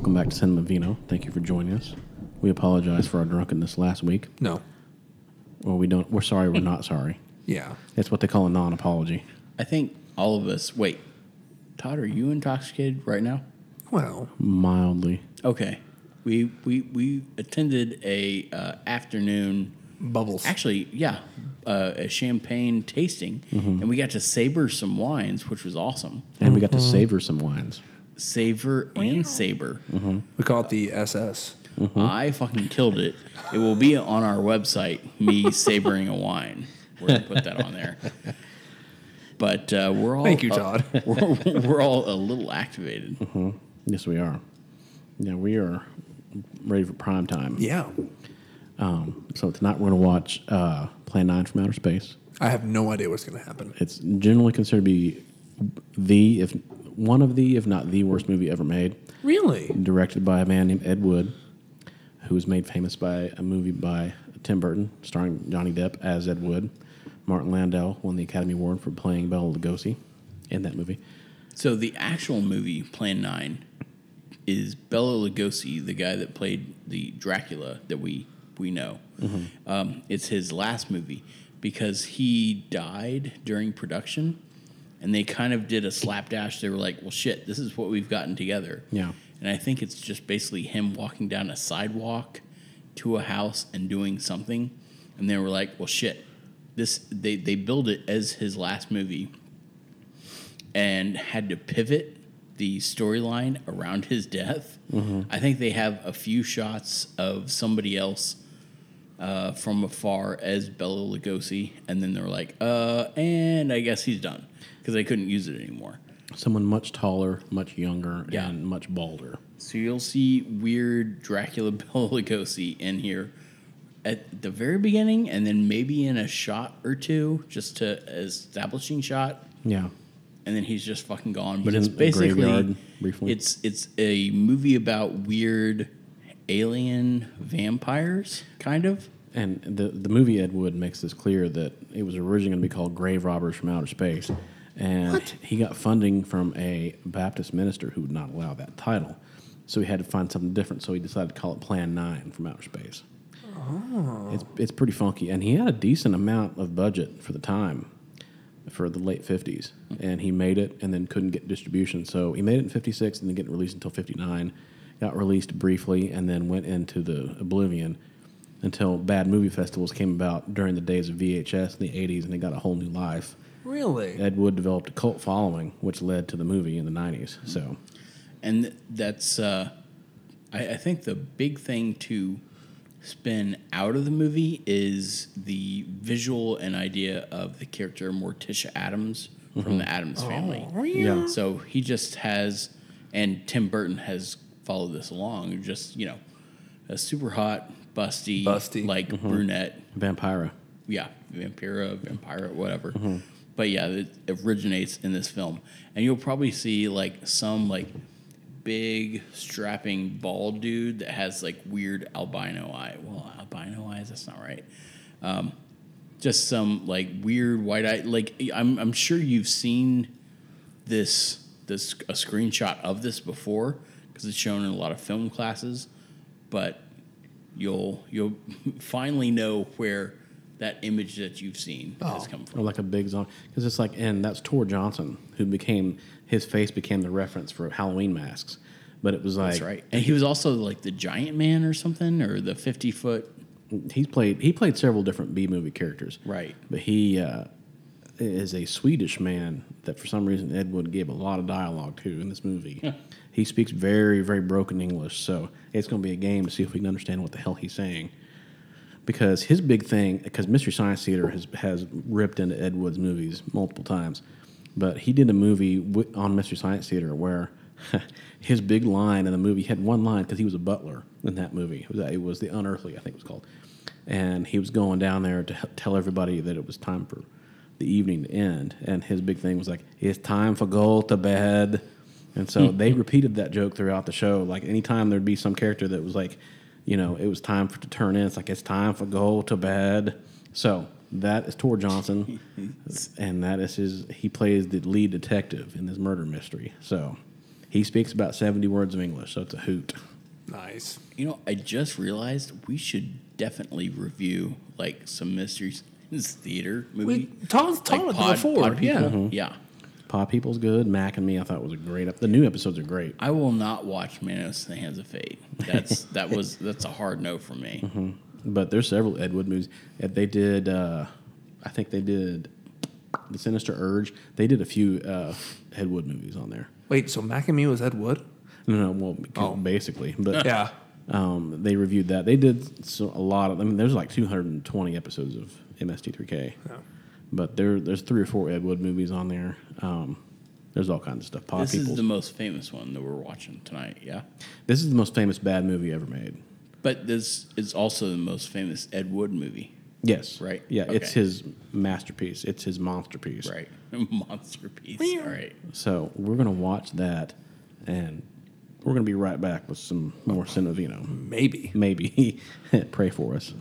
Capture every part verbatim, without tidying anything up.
welcome back to Cinema Vino. Thank you for joining us. We apologize for our drunkenness last week. No. Well, we don't. We're sorry. We're not sorry. Yeah. It's what they call a non-apology. I think all of us. Wait, Todd, are you intoxicated right now? Well, Mildly. Okay. We we we attended a uh, afternoon. bubbles. Actually, yeah, uh, a champagne tasting, Mm-hmm. and we got to savor some wines, which was awesome. And we got to savor some wines. Savor and saber. We call it the S S. I fucking killed it. It will be on our website. Me savoring a wine. We're gonna put that on there. But uh, we're all Thank you, uh, Todd. we're, we're all a little activated. Yes, we are. Yeah, we are ready for prime time. Yeah. Um, so tonight we're going to watch uh, Plan nine from Outer Space. I have no idea what's going to happen. It's generally considered to be the, if one of the, if not the worst movie ever made. Really? Directed by a man named Ed Wood, who was made famous by a movie by Tim Burton, starring Johnny Depp as Ed Wood. Martin Landau won the Academy Award for playing Bela Lugosi in that movie. So the actual movie, Plan nine, is Bela Lugosi, the guy that played the Dracula that we, we know. Mm-hmm. Um, it's his last movie because he died during production, and they kind of did a slapdash. They were like, well, shit, this is what we've gotten together. Yeah. And I think it's just basically him walking down a sidewalk to a house and doing something. And they were like, well, shit, this they, they build it as his last movie and had to pivot the storyline around his death. Mm-hmm. I think they have a few shots of somebody else uh, from afar as Bela Lugosi, and then they were like, uh, and I guess he's done because they couldn't use it anymore. Someone much taller, much younger, Yeah. and much balder. So you'll see weird Dracula Bela Lugosi in here at the very beginning, and then maybe in a shot or two, just to establishing shot, Yeah. and then he's just fucking gone. He's But it's in a basically graveyard briefly. it's it's a movie about weird alien vampires, kind of. And the the movie Ed Wood makes this clear that it was originally going to be called Grave Robbers from Outer Space. And What? he got funding from a Baptist minister who would not allow that title. So he had to find something different. So he decided to call it Plan nine from Outer Space. Oh. It's, it's pretty funky. And he had a decent amount of budget for the time, for the late fifties. And he made it and then couldn't get distribution. So he made it in fifty-six and didn't get released until fifty-nine. Got released briefly and then went into the oblivion until bad movie festivals came about during the days of V H S in the eighties, and it got a whole new life. Really? Ed Wood developed a cult following, which led to the movie in the nineties. So, And th- that's, uh, I, I think the big thing to spin out of the movie is the visual and idea of the character Morticia Adams from the Addams Family. Oh, yeah. So he just has, and Tim Burton has followed this along, just, you know, a super hot, busty, Busty. like brunette. Vampira. Yeah, Vampira, Vampira, whatever. But yeah, it originates in this film. And you'll probably see like some like big strapping bald dude that has like weird albino eye. Well, albino eyes, that's not right. Um, just some like weird white eye. Like I'm I'm sure you've seen this this a screenshot of this before because it's shown in a lot of film classes, but you'll you'll finally know where that image that you've seen has come Or from. like a big zombie. Because it's like, and that's Tor Johnson, who became, his face became the reference for Halloween masks. But it was like, That's right. And he was also like the Giant Man or something, or the fifty foot. he's played, he played several different B-movie characters. Right. But he uh, is a Swedish man that for some reason Ed Wood gave a lot of dialogue to in this movie. He speaks very, very broken English, so it's going to be a game to see if we can understand what the hell he's saying. Because his big thing, because Mystery Science Theater has has ripped into Ed Wood's movies multiple times, but he did a movie w- on Mystery Science Theater where his big line in the movie, he had one line because he was a butler in that movie. It was, it was The Unearthly, I think it was called. And he was going down there to h- tell everybody that it was time for the evening to end. And his big thing was like, it's time for go to bed. And so they repeated that joke throughout the show. Like anytime there'd be some character that was like, you know, it was time for to turn in. It's like, it's time for go to bed. So that is Tor Johnson, and that is his. He plays the lead detective in this murder mystery. So He speaks about seventy words of English, so it's a hoot. Nice. You know, I just realized we should definitely review like some Mystery Science Theater movie. We talked like talked Pod- before. Pod People. Yeah. Mm-hmm. Yeah. Pod People's good. Mac and Me, I thought was a great. Ep- the new episodes are great. I will not watch Manos in the Hands of Fate. That's that was that's a hard no for me. Mm-hmm. But there's several Ed Wood movies. Uh, They did, uh, I think they did The Sinister Urge. They did a few uh, Ed Wood movies on there. Wait, so Mac and Me was Ed Wood? No, no, well, Oh. basically. But Yeah. um, they reviewed that. They did so, a lot of, I mean, there's like two hundred twenty episodes of M S T three K. Yeah. But there, there's three or four Ed Wood movies on there. Um, there's all kinds of stuff. Pod This People's. is the most famous one that we're watching tonight. Yeah. This is the most famous bad movie ever made. But this is also the most famous Ed Wood movie. Yes. Right? Yeah, it's Okay. his masterpiece. It's his monster piece. Right. Monster piece. All right. So we're going to watch that, and we're going to be right back with some more Cinemavino. Maybe. Maybe. Pray for us.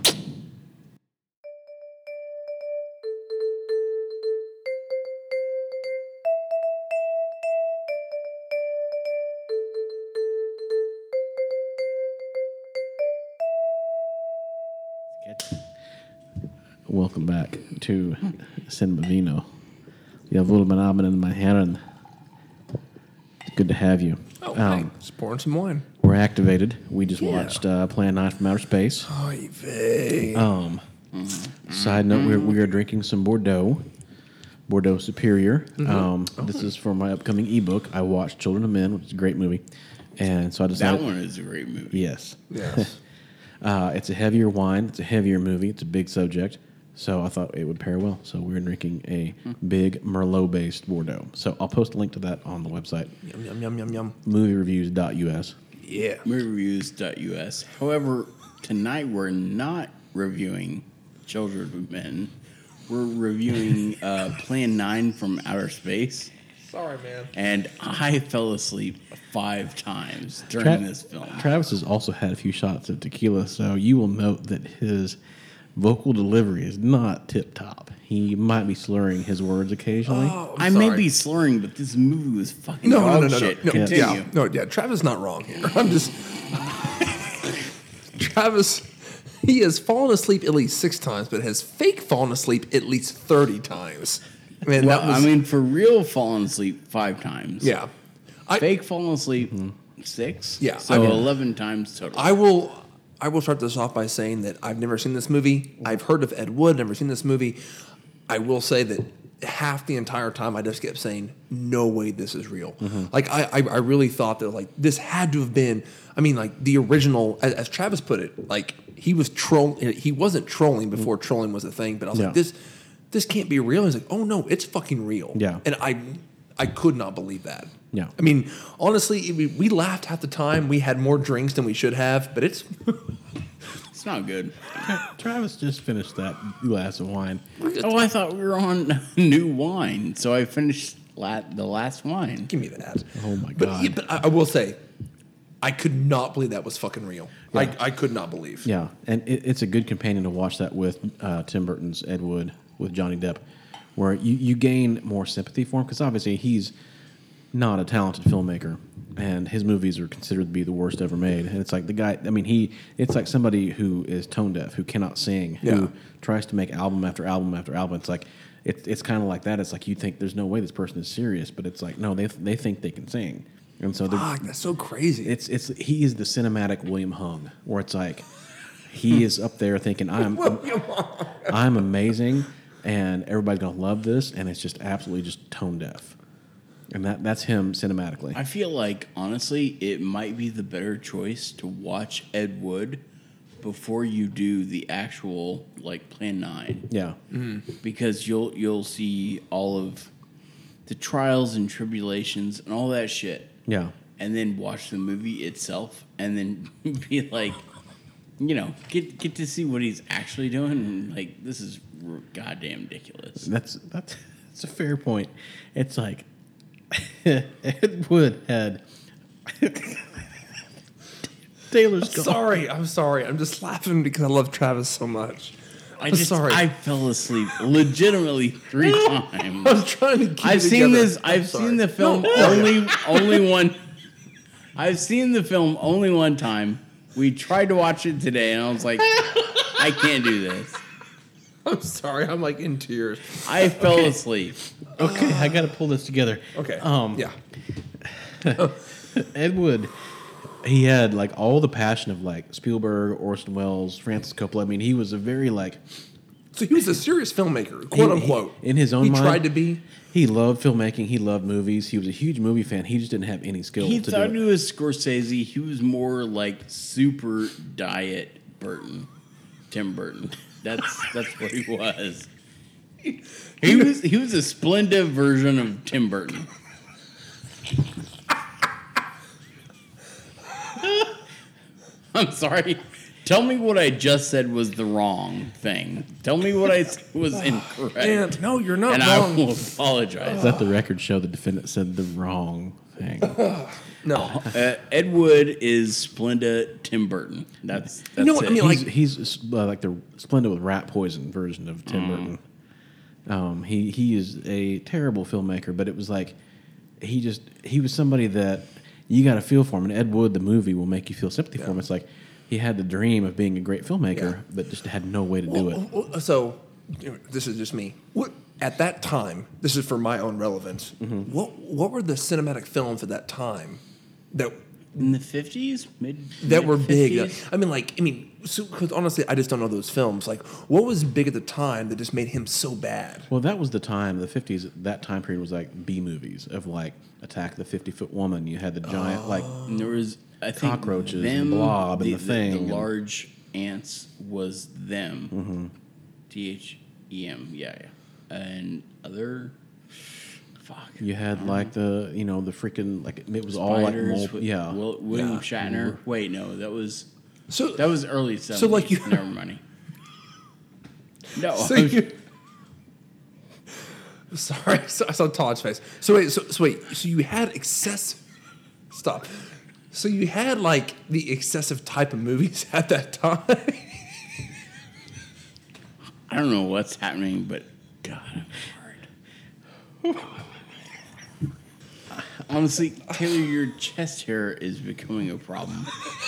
Welcome back to Cinemavino. You have a little bit of in my hand, and it's good to have you. Oh, Um, hey, just pouring some wine. We're activated. We just Yeah. watched uh, Plan nine from Outer Space. Oy vey. Um, Side note, we're, we are drinking some Bordeaux, Bordeaux Superior. Um, This is for my upcoming ebook. I watched Children of Men, which is a great movie. And so I That decided... one is a great movie. Yes. Yes. Uh, it's a heavier wine. It's a heavier movie. It's a big subject. So I thought it would pair well. So we're drinking a big Merlot-based Bordeaux. So I'll post a link to that on the website, Yum, yum, yum, yum, yum. movie reviews dot U S. Yeah. movie reviews dot U S. However, tonight we're not reviewing Children of Men. We're reviewing uh, Plan nine from Outer Space. Sorry, man. And I fell asleep five times during Tra- this film. Travis has also had a few shots of tequila, so you will note that his vocal delivery is not tip top. He might be slurring his words occasionally. Oh, I I'm may sorry. be slurring, but this movie was fucking No, dog no, no, no, shit. no, no. Continue. Yeah, no, yeah. Travis not wrong here. I'm just Travis. He has fallen asleep at least six times, but has fake fallen asleep at least thirty times. Man, Well, that was. I mean, for real, fallen asleep five times. yeah. I, Fake fallen asleep six. Yeah, So I mean- eleven times total. I will. I will start this off by saying that I've never seen this movie. I've heard of Ed Wood, never seen this movie. I will say that half the entire time I just kept saying, "No way, this is real." Like I, I, I really thought that like this had to have been. I mean, like the original, as, as Travis put it, like he was troll. He wasn't trolling before trolling was a thing. But I was Yeah. like, this, this can't be real. He's like, oh no, it's fucking real. Yeah. and I, I could not believe that. Yeah. I mean, honestly, we, we laughed half the time. We had more drinks than we should have, but it's. it's not good. Travis just finished that glass of wine. Oh, I thought we were on new wine, so I finished la- the last wine. Give me that. Oh my But, God. yeah, but I, I will say, I could not believe that was fucking real. I, I could not believe. Yeah, and it, it's a good companion to watch that with uh, Tim Burton's Ed Wood with Johnny Depp, where you, you gain more sympathy for him because obviously he's not a talented filmmaker, and his movies are considered to be the worst ever made. And it's like the guy. I mean, he. It's like somebody who is tone deaf, who cannot sing, Yeah. who tries to make album after album after album. It's like it's it's kind of like that. It's like you think there's no way this person is serious, but it's like no, they they think they can sing, and so they're. Fuck, that's so crazy. It's it's he is the cinematic William Hung, where it's like he is up there thinking I'm I'm amazing, and everybody's gonna love this, and it's just absolutely just tone deaf, and that that's him cinematically. I feel like, honestly, it might be the better choice to watch Ed Wood before you do the actual, like, Plan nine. yeah, Because you'll you'll see all of the trials and tribulations and all that shit. yeah, And then watch the movie itself and then be like, you know, get get to see what he's actually doing. And, like, this is r- goddamn ridiculous. that's that's that's a fair point. It's like Ed Wood had Taylor's gone. sorry. I'm sorry. I'm just laughing because I love Travis so much. I I'm just sorry. I fell asleep legitimately three times. I was trying to keep I've it seen together. this. I'm I've sorry. seen the film No. only only one I've seen the film only one time. We tried to watch it today, and I was like, I can't do this. I'm sorry. I'm like in tears. I fell asleep. Okay, I got to pull this together. Okay. Um, yeah. Ed Wood, he had like all the passion of like Spielberg, Orson Welles, Francis Coppola. I mean, he was a very like So he was a serious filmmaker, quote he- unquote. in his own he mind. tried to be. He loved filmmaking. He loved movies. He was a huge movie fan. He just didn't have any skill He to thought do he it. was Scorsese. He was more like super diet Burton, Tim Burton. That's that's what he was. He was he was a splendid version of Tim Burton. I'm sorry. Tell me what I just said was the wrong thing. Tell me what I said was incorrect. Man, no, you're not and wrong. I will apologize. Let the record show the defendant said the wrong thing. No. Uh, Ed Wood is Splenda Tim Burton. That's that's know what I it. mean? Like- he's he's uh, like the Splendid with rat poison version of Tim Burton. Um, he he is a terrible filmmaker, but it was like he just he was somebody that you got to feel for him. And Ed Wood, the movie, will make you feel sympathy for him. It's like he had the dream of being a great filmmaker, Yeah. but just had no way to do it. Well, well, So, you know, this is just me. What at that time? This is for my own relevance. Mm-hmm. What what were the cinematic films at that time that in the fifties, mid that were big? mid-fifties? I mean, like, I mean, because honestly, I just don't know those films. Like, what was big at the time that just made him so bad? Well, that was the time, the fifties, that time period was like B movies of like Attack the fifty-Foot Woman. You had the giant, like, And there was I think Cockroaches them, and Blob and The Thing The, and- large ants was them. T H E M. Yeah, yeah. And other. Fuck. you had like the, you know, the freaking, like, it was all like, Spiders mold, with yeah. Will, William Yeah. Shatner. Wait, no, that was So that was early seventies. like you- Never mind. No. So you, sorry, so I saw Todd's face. So wait, so, so wait, so you had excessive. Stop. So you had like the excessive type of movies at that time. I don't know what's happening, but God, I'm hard. Honestly, Taylor, your chest hair is becoming a problem.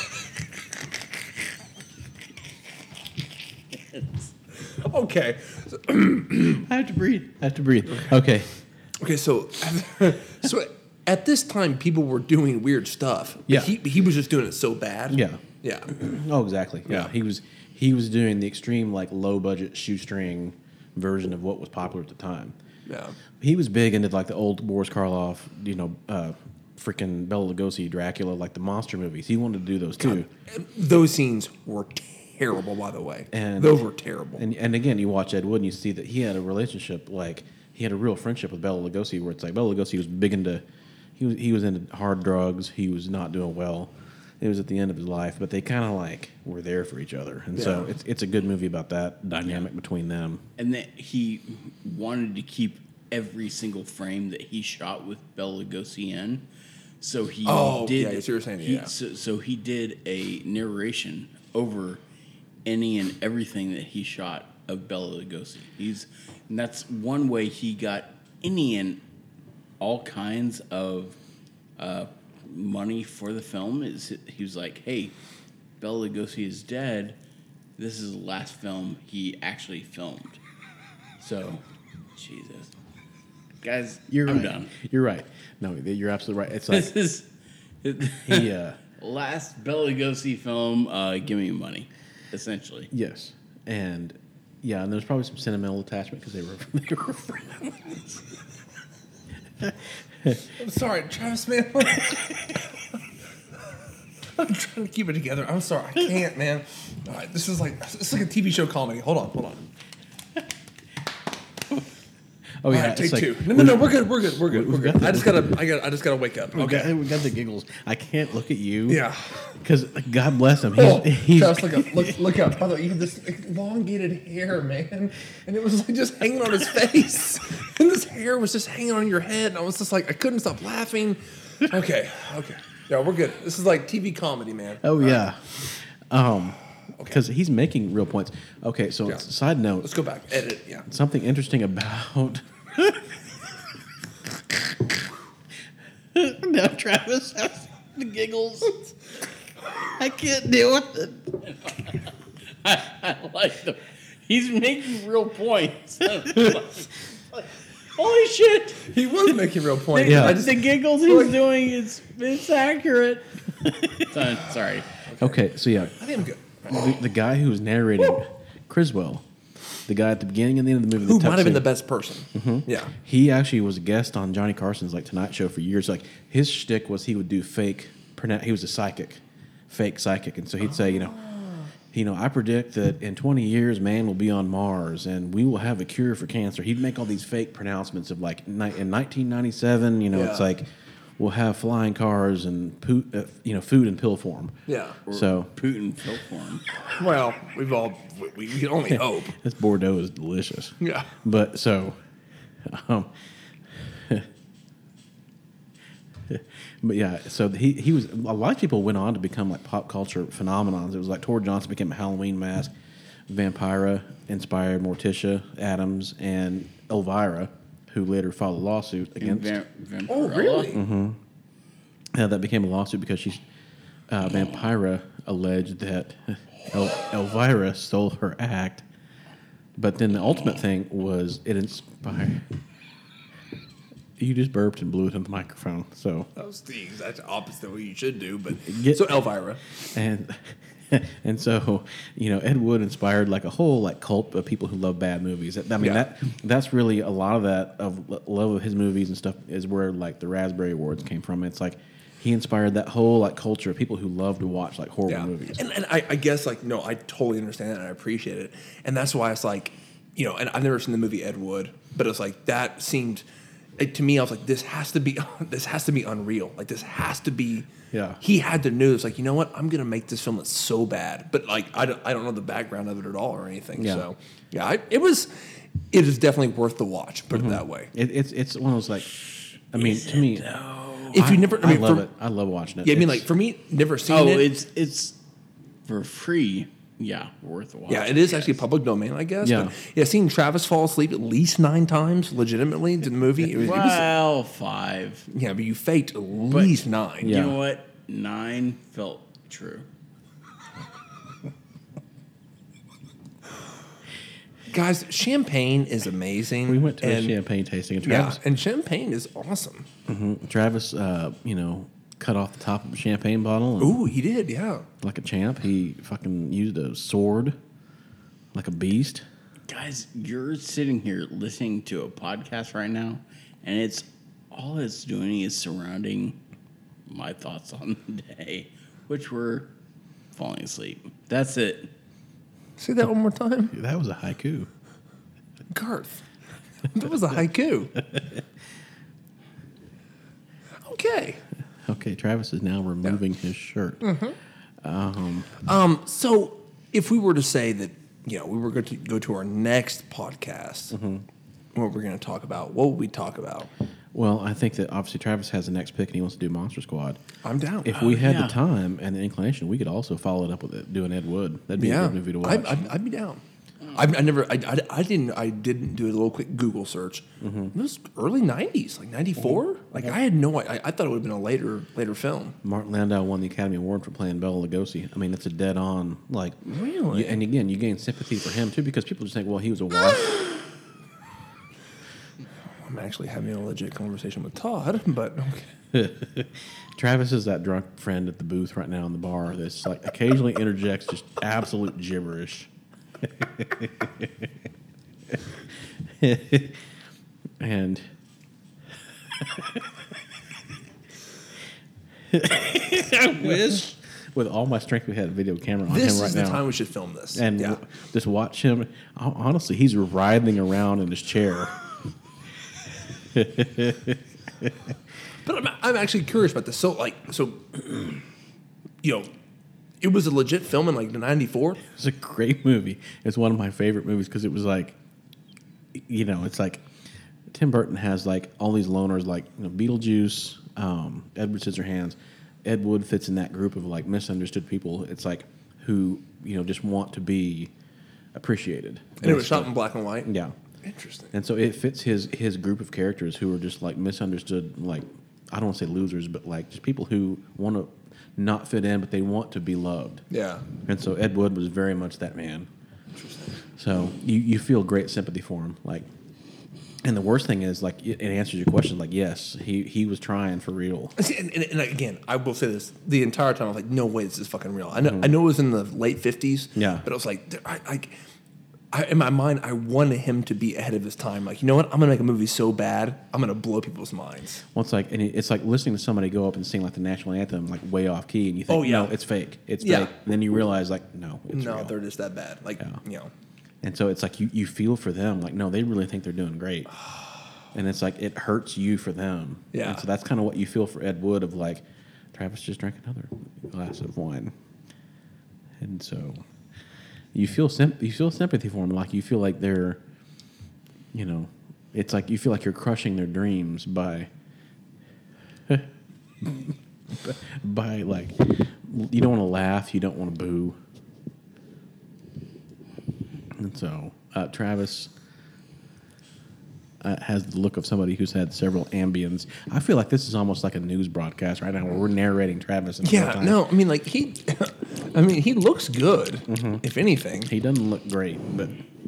Okay. I have to breathe. I have to breathe. Okay. Okay. So, so at this time, people were doing weird stuff. but Yeah. He he was just doing it so bad. Yeah. Yeah. Oh, exactly. Yeah. Yeah. He was he was doing the extreme like low budget shoestring version of what was popular at the time. Yeah. He was big into like the old Boris Karloff, you know, uh, freaking Bela Lugosi, Dracula, like the monster movies. He wanted to do those too. And those scenes were terrible, by the way. And those were terrible. And and again, you watch Ed Wood and you see that he had a relationship, like he had a real friendship with Bela Lugosi, where it's like Bela Lugosi was big into, he was he was into hard drugs. He was not doing well. It was at the end of his life, but they kind of like were there for each other, and so Yeah. it's it's a good movie about that dynamic between them. And that he wanted to keep every single frame that he shot with Bela Lugosi in. So he Oh, did. yeah, I see what you're saying, he- yeah. So, so he did a narration over any and everything that he shot of Bela Lugosi. He's, and that's one way he got any and all kinds of uh, money for the film. Is he was like, hey, Bela Lugosi is dead. This is the last film he actually filmed. So, Jesus, guys, You're I'm right. done. You're right. No, you're absolutely right. It's like This is he. Uh, last Bela Lugosi film. Uh, give me money, essentially. yes, and yeah, and there's probably some sentimental attachment because they were they were friends. I'm sorry, Travis, man. I'm trying to keep it together. I'm sorry, I can't, man. All right, this is like it's like a T V show comedy. Hold on, hold on. Oh All yeah, right, take it's like, two. No, no, no, we're good. We're good. We're good. We're We've good. got I just gotta, I got, I just gotta wake up. We Okay. got, we got the giggles. I can't look at you. Yeah. Because God bless him. He's, Oh, he's Travis, look up. Look, look up. By the way, you had this elongated hair, man, and it was like just hanging on his face, and this hair was just hanging on your head, and I was just like, I couldn't stop laughing. Okay, okay. Yeah, we're good. This is like T V comedy, man. oh yeah. Um, because he's making real points. Okay, so Yeah. side note, Let's go back. Edit it. Yeah. something interesting about. now Travis has, The giggles. I can't deal with it. I, I like the. He's making real points. Like, holy shit! He was making real points. Yeah. I just, The giggles he's doing is it's accurate. So, sorry. Okay, so yeah, I think I'm good. the, the guy who was narrating Criswell, the guy at the beginning and the end of the movie, Who the might have been the tuxedo, best person? Yeah. he actually was a guest on Johnny Carson's like Tonight Show for years. Like his shtick was he would do fake. pronoun- He was a psychic, fake psychic, and so he'd say, you know, you know, I predict that in twenty years, man will be on Mars and we will have a cure for cancer. He'd make all these fake pronouncements of like ni- in nineteen ninety-seven, you know, it's Yeah. like we'll have flying cars and poo- uh, you know, food in pill form. Yeah. So Putin felt for him. Well, we've all we, we can only hope. this Bordeaux is delicious. Yeah. But so, um, but yeah, so he he was a lot of people went on to become like pop culture phenomenons. It was like Tor Johnson became a Halloween mask, Vampira inspired Morticia Adams and Elvira, who later filed a lawsuit against. Vam- Vampirella. Oh, really? Uh, that became a lawsuit because she's uh, Vampira alleged that El- Elvira stole her act, but then the ultimate thing was it inspired. You just burped and blew it in the microphone, so That was the exact opposite of what you should do. But Get- so Elvira. and and so you know Ed Wood inspired like a whole like cult of people who love bad movies. I mean Yeah. that that's really a lot of that of lo- love of his movies and stuff is where like the Raspberry Awards came from. It's like he inspired that whole like culture of people who love to watch like horror Yeah. movies. And, and I, I guess like no, I totally understand that and I appreciate it. And that's why it's like, you know, and I've never seen the movie Ed Wood, but it's like that seemed it, to me. I was like, this has to be this has to be unreal. Like this has to be. Yeah. He had to know. It's like, you know what? I'm gonna make this film that's so bad, but like I don't I don't know the background of it at all or anything. Yeah. So yeah, I, it was it is definitely worth the watch. Put it that way. It, it's it's one of those like, I mean, to me, If you never, I, mean, love for, it. I love watching it. Yeah, I mean, It's- like for me, never seen Oh, it. it's it's for free. Yeah, worth a watch. Yeah, it is yes. actually public domain, I guess. Yeah. But yeah, seeing Travis fall asleep at least nine times, legitimately, in the movie. It was, it was Well, five. yeah, but you faked at least nine. Yeah. You know what? Nine felt true. Guys, champagne is amazing. we went to and, a champagne tasting, and Yeah, Travis, and champagne is awesome. Travis, uh, you know, cut off the top of a champagne bottle. And Ooh, he did, yeah. like a champ, he fucking used a sword, like a beast. Guys, you're sitting here listening to a podcast right now, and it's all it's doing is surrounding my thoughts on the day, which were falling asleep. That's it. Say that one more time. That was a haiku. Garth. That was a haiku. Okay. Okay, Travis is now removing his shirt. Um, so if we were to say that, you know, we were going to go to our next podcast, what we're going to talk about, what would we talk about? Well, I think that obviously Travis has the next pick and he wants to do Monster Squad. I'm down. If we had yeah. the time and the inclination, we could also follow it up with it, doing Ed Wood. That'd be a good movie to watch. I'd, I'd, I'd be down. I, I never, I, I, I didn't, I didn't do a little quick Google search. It was early nineties, like ninety-four. Like I had no, I, I thought it would have been a later, later film. Martin Landau won the Academy Award for playing Bela Lugosi. I mean, it's a dead-on, like... Really? you- and again, you gain sympathy for him, too, because people just think, well, he was a wife. I'm actually having a legit conversation with Todd, but okay. Travis is that drunk friend at the booth right now in the bar that's, like, occasionally interjects just absolute gibberish. and... I wish. With all my strength, we had a video camera on This him right is the now. time we should film this. and yeah. w- just watch him. Hon- Honestly, he's writhing around in his chair. But I'm, I'm actually curious about this. So, like, so, you know, it was a legit film in like ninety-four. It's a great movie. It's one of my favorite movies because it was like, you know, it's like Tim Burton has like all these loners, like you know, Beetlejuice, um, Edward Scissorhands. Ed Wood fits in that group of like misunderstood people. It's like who you know just want to be appreciated. And it was shot in black and white. Yeah. Interesting. And so it fits his his group of characters who are just like misunderstood, like I don't want to say losers, but like just people who want to not fit in, but they want to be loved. Yeah. And so Ed Wood was very much that man. Interesting. So you, you feel great sympathy for him. Like, and the worst thing is, like, it, it answers your question. Like, yes, he, he was trying for real. See, and, and, and again, I will say this: the entire time I was like, "No way, this is fucking real." I know, mm-hmm. I know it was in the late fifties. Yeah. But I was like, I, like, I, in my mind, I wanted him to be ahead of his time. Like, you know what? I'm gonna make a movie so bad, I'm gonna blow people's minds. Well, it's like, and it's like listening to somebody go up and sing like the national anthem, like way off key, and you think, oh yeah, no, it's fake, it's yeah. fake. And then you realize, like, no, it's no, real. they're just that bad. Like, yeah. you know. And so it's like you, you feel for them, like, no, they really think they're doing great. And it's like it hurts you for them. Yeah. And so that's kind of what you feel for Ed Wood of like, Travis just drank another glass of wine. And so you feel sim- you feel sympathy for them, like you feel like they're, you know, it's like you feel like you're crushing their dreams by, by like, you don't want to laugh, you don't want to boo. And so uh, Travis uh, has the look of somebody who's had several Ambiens. I feel like this is almost like a news broadcast right now where we're narrating Travis. In Yeah, no, I mean, like, he, I mean, he looks good, mm-hmm. if anything. He doesn't look great, but...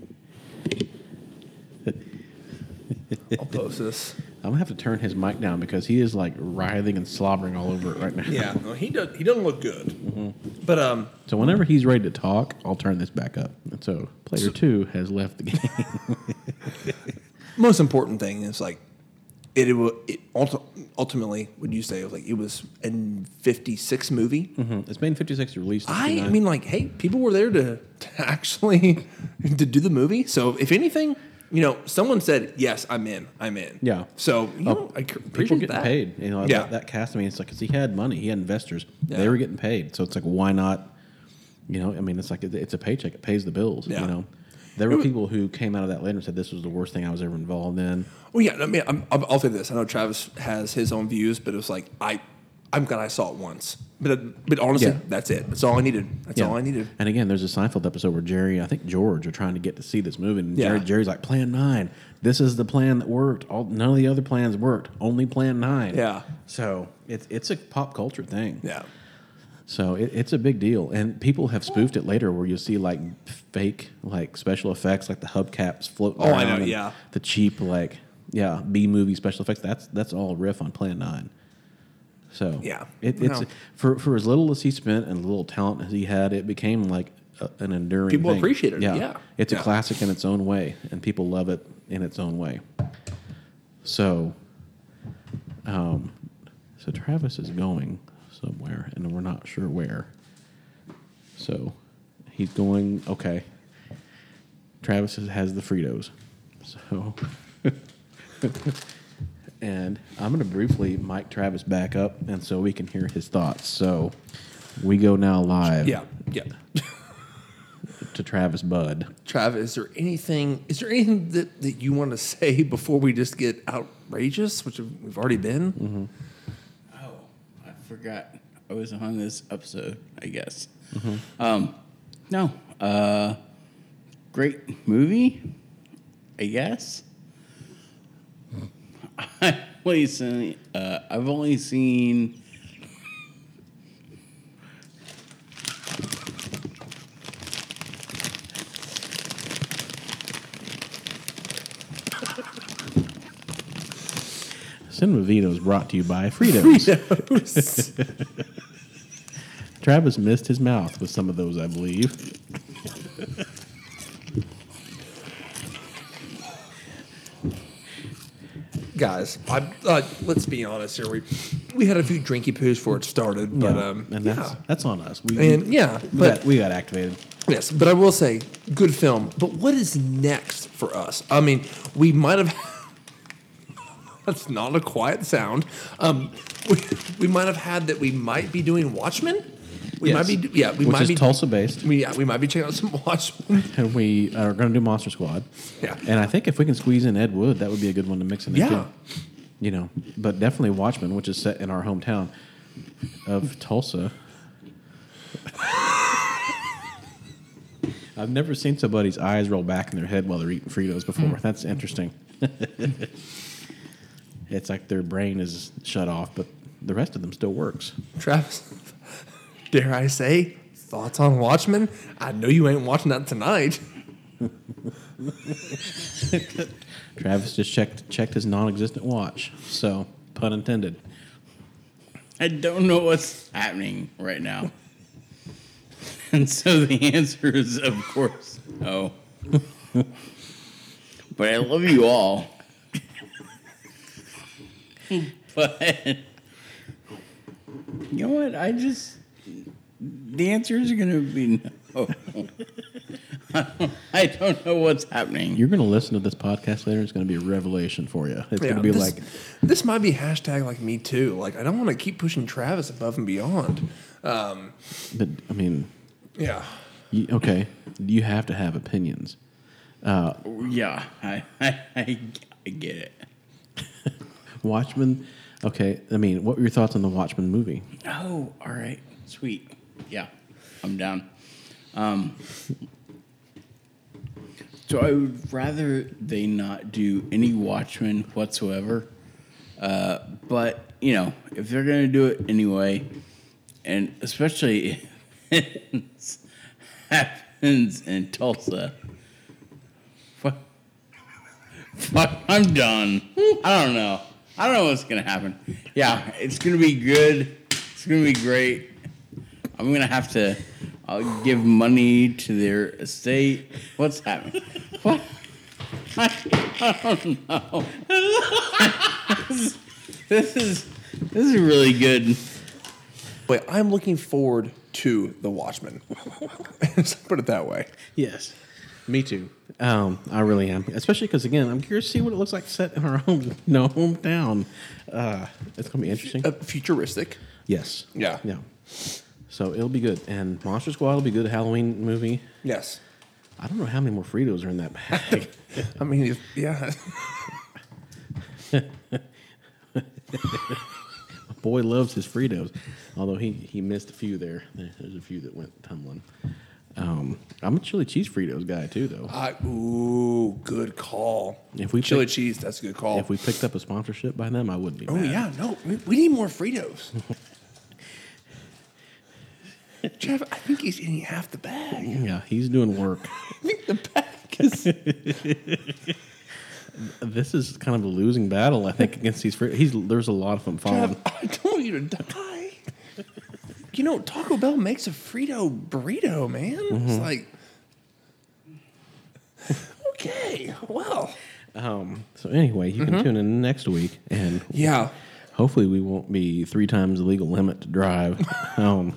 I'll post this. I'm going to have to turn his mic down because he is, like, writhing and slobbering all over it right now. Yeah, well, he, does, he doesn't look good. Mm-hmm. But, um... So whenever he's ready to talk, I'll turn this back up. And so player two has left the game. Most important thing is, like, it, it, it ultimately, would you say, it was like it was a fifty-six movie? Mm-hmm. It's made fifty-six, released in I, I mean, like, hey, people were there to, to actually to do the movie. So, if anything, you know, someone said, yes, I'm in, I'm in. Yeah. So, you know, oh, I people appreciate getting that. paid. You know, yeah. that, that cast, I mean, it's like, because he had money, he had investors. Yeah. They were getting paid. So it's like, why not? You know, I mean, it's like, it's a paycheck. It pays the bills, yeah. you know. There were people who came out of that later and said this was the worst thing I was ever involved in. Well, yeah, I mean, I'm, I'll say this. I know Travis has his own views, but it was like, I, I'm glad I saw it once. But but honestly, Yeah. that's it. That's all I needed. That's Yeah. all I needed. And again, there's a Seinfeld episode where Jerry, I think George, are trying to get to see this movie. And Yeah. Jerry, Jerry's like, Plan nine. This is the plan that worked. All, none of the other plans worked. Only Plan nine. Yeah. So it's it's a pop culture thing. Yeah. So it, it's a big deal, and people have spoofed it later, where you'll see like fake like special effects, like the hubcaps floating. Oh, I around know, and yeah. The cheap like yeah B movie special effects. That's that's all riff on Plan Nine. So Yeah. it, it's No. for for as little as he spent and little talent as he had, it became like a, an enduring. People thing. appreciated it, yeah. It's Yeah. a classic in its own way, and people love it in its own way. So, um, so Travis is going somewhere, and we're not sure where. So he's going, okay. Travis has the Fritos. So, and I'm going to briefly mic Travis back up, and so we can hear his thoughts. So we go now live Yeah. Yeah. to Travis Budd. Travis, is there anything? Is there anything that, that you want to say before we just get outrageous, which we've already been? Mm-hmm. Oh, I forgot. I was on this episode, I guess. Mm-hmm. Um, no. Uh, great movie, I guess. I've only seen, uh, I've only seen Cinema Vito is brought to you by Fritos. Fritos. Travis missed his mouth with some of those, I believe. Guys, I, uh, let's be honest here. We we had a few drinky poos before it started, but Yeah, um, and that's yeah. that's on us. We, And we, yeah, we but got, we got activated. yes, but I will say, good film. But what is next for us? I mean, we might have. That's not a quiet sound. Um, we, we might have had that. We might be doing Watchmen. We Yes. might be. Yeah, we Which might is be Tulsa based, We, yeah, we might be checking out some Watchmen. and we are going to do Monster Squad. Yeah. And I think if we can squeeze in Ed Wood, that would be a good one to mix in there Yeah. too. You know, but definitely Watchmen, which is set in our hometown of Tulsa. I've never seen somebody's eyes roll back in their head while they're eating Fritos before. That's interesting. it's like their brain is shut off, but the rest of them still works. Travis, dare I say, thoughts on Watchmen? I know you ain't watching that tonight. Travis just checked checked his non-existent watch, so pun intended. I don't know what's happening right now. And so the answer is, of course, no. But I love you all. But you know what? I just the answer is going to be no. I don't know what's happening. You're going to listen to this podcast later. It's going to be a revelation for you. It's going to be this, like this might be hashtag like me too. Like I don't want to keep pushing Travis above and beyond. Um, but I mean, yeah. you, okay, you have to have opinions. Uh, Yeah, I, I, I, I get it. Watchmen. Okay, I mean, what were your thoughts on the Watchmen movie? Oh, all right. Sweet. Yeah, I'm down. Um, so I would rather they not do any Watchmen whatsoever. Uh, but, you know, if they're going to do it anyway, and especially if it happens in Tulsa, fuck, fuck, I'm done. I don't know. I don't know what's going to happen. Yeah, it's going to be good. It's going to be great. I'm going to have to uh, give money to their estate. What's happening? What? I, I don't know. this is this is really good. But I'm looking forward to the Watchmen. Let's put it that way. Yes, me too. Um, I really am, especially because again, I'm curious to see what it looks like set in our home, no hometown. Uh, it's gonna be interesting. Uh, futuristic. Yes. Yeah. Yeah. So it'll be good, and Monster Squad will be good. Halloween movie. Yes. I don't know how many more Fritos are in that bag. I mean, if, yeah. Boy loves his Fritos, although he, he missed a few there. There's a few that went tumbling. Um, I'm a chili cheese Fritos guy too, though. I, ooh, good call. If we chili pick- cheese, that's a good call. If we picked up a sponsorship by them, I wouldn't be oh mad. yeah, no, we, we need more Fritos. Jeff, I think he's eating half the bag. Yeah, he's doing work. I think the bag is. This is kind of a losing battle, I think, against these Fritos. He's there's a lot of them falling. Jeff, I don't want you to die. You know, Taco Bell makes a Frito burrito, man. Mm-hmm. It's like, okay, well, Um, so anyway, you Mm-hmm. can tune in next week, and yeah. hopefully we won't be three times the legal limit to drive. um,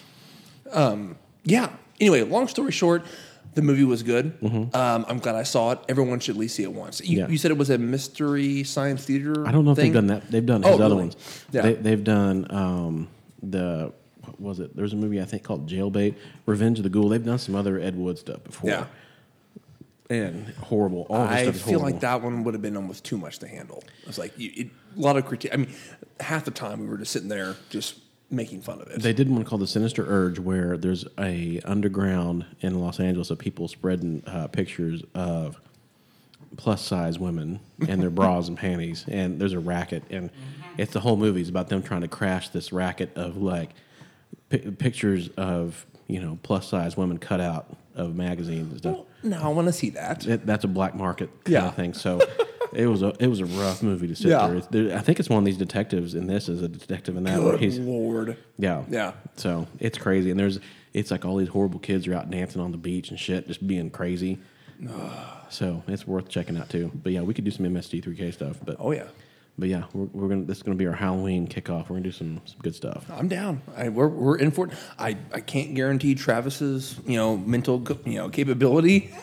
Yeah. Anyway, long story short, the movie was good. Um, I'm glad I saw it. Everyone should at least see it once. You, Yeah. you said it was a mystery science theater. I don't know if thing? they've done that. They've done Oh, his other really? ones. Yeah. They, they've done um, the what was it? There's a movie I think called Jailbait, Revenge of the Ghoul. They've done some other Ed Wood stuff before. Yeah. And horrible. All of this I stuff is feel horrible. like that one would have been almost too much to handle. It was like you, it, a lot of critique. I mean, half the time we were just sitting there just making fun of it. They did one called The Sinister Urge, where there's a underground in Los Angeles of people spreading uh, pictures of plus size women and their bras and panties, and there's a racket, and it's the whole movie is about them trying to crash this racket of like pi pictures of you know plus size women cut out of magazines and stuff. Well, no, I want to see that. It, that's a black market kind Yeah. of thing. So it was a it was a rough movie to sit Yeah. through. It's, there. I think it's one of these detectives, and this is a detective in that where Good he's Lord. yeah. Yeah. So it's crazy. And there's, it's like all these horrible kids are out dancing on the beach and shit, just being crazy. So it's worth checking out too. But yeah, we could do some M S T three K stuff. But Oh yeah. but yeah, we're, we're gonna, this is going to be our Halloween kickoff. We're going to do some, some good stuff. I'm down. I, we're we're in for it. I, I can't guarantee Travis's you know mental co- you know capability.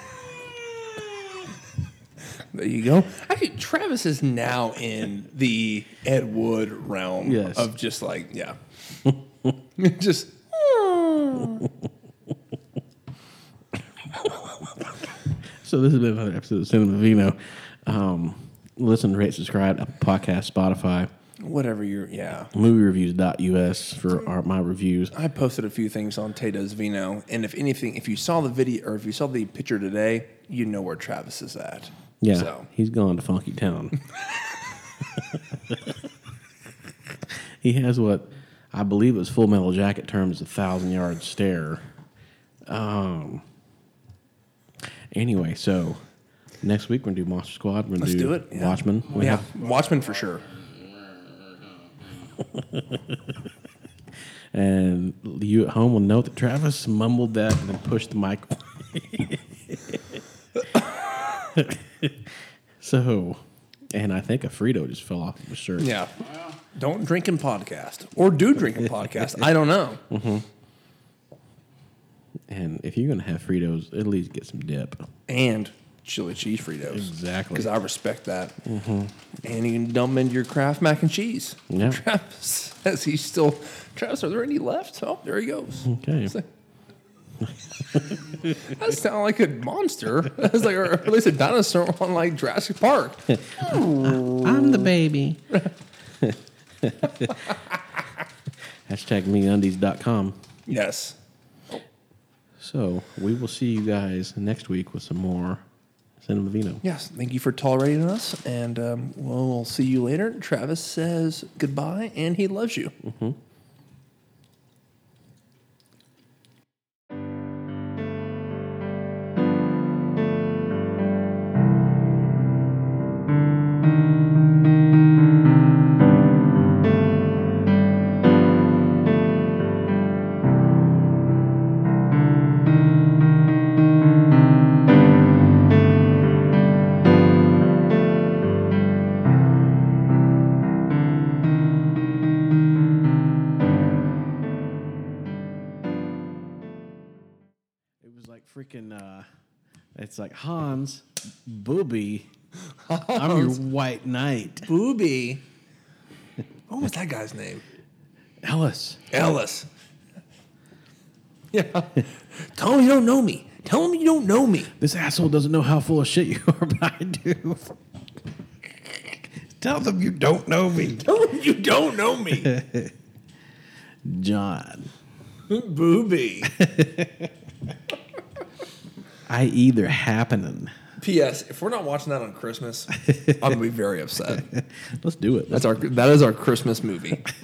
There you go. Actually, Travis is now in the Ed Wood realm Yes. of just like yeah, just. So this has been another episode of Cinema Vino. Um, listen, rate, subscribe, Apple Podcast, Spotify, Whatever you're, yeah. movie reviews dot U S for our, my reviews. I posted a few things on Tay Does Vino, and if anything, if you saw the video or if you saw the picture today, you know where Travis is at. Yeah, So. he's gone to Funky Town. He has what I believe is Full Metal Jacket term as a thousand yard stare. Um. Anyway, so next week we're gonna do Monster Squad. We're gonna Let's do, do it. Yeah. Watchmen. We yeah, have, Watchmen for sure. and you at home will note that Travis mumbled that and then pushed the mic. So, and I think a Frito just fell off of his shirt. Yeah. Don't drink and podcast. Or do drink and podcast. I don't know. Mm-hmm. And if you're gonna have Fritos, at least get some dip. And chili cheese Fritos. Exactly. Because I respect that. Mm-hmm. And you can dump them into your Kraft mac and cheese. Yeah. Travis says he's still. Travis, are there any left? Oh, there he goes. Okay. So- that sounded like a monster. That's like, or at least a dinosaur on like Jurassic Park. I'm the baby. Hashtag meundies dot com. Yes. So we will see you guys next week with some more Cinema Vino. Yes. Thank you for tolerating us, and um, we'll, we'll see you later. Travis says goodbye, and he loves you. Mm-hmm. Freaking, uh, it's like Hans, Booby, I'm your white knight. Booby. What was that guy's name? Ellis. Ellis. Yeah. Tell him you don't know me. Tell him you don't know me. This asshole doesn't know how full of shit you are, but I do. Tell them you don't know me. Tell him you don't know me. John. Booby. I either happening. P S. If we're not watching that on Christmas, I'm gonna be very upset. Let's do it. That's our that is our Christmas movie.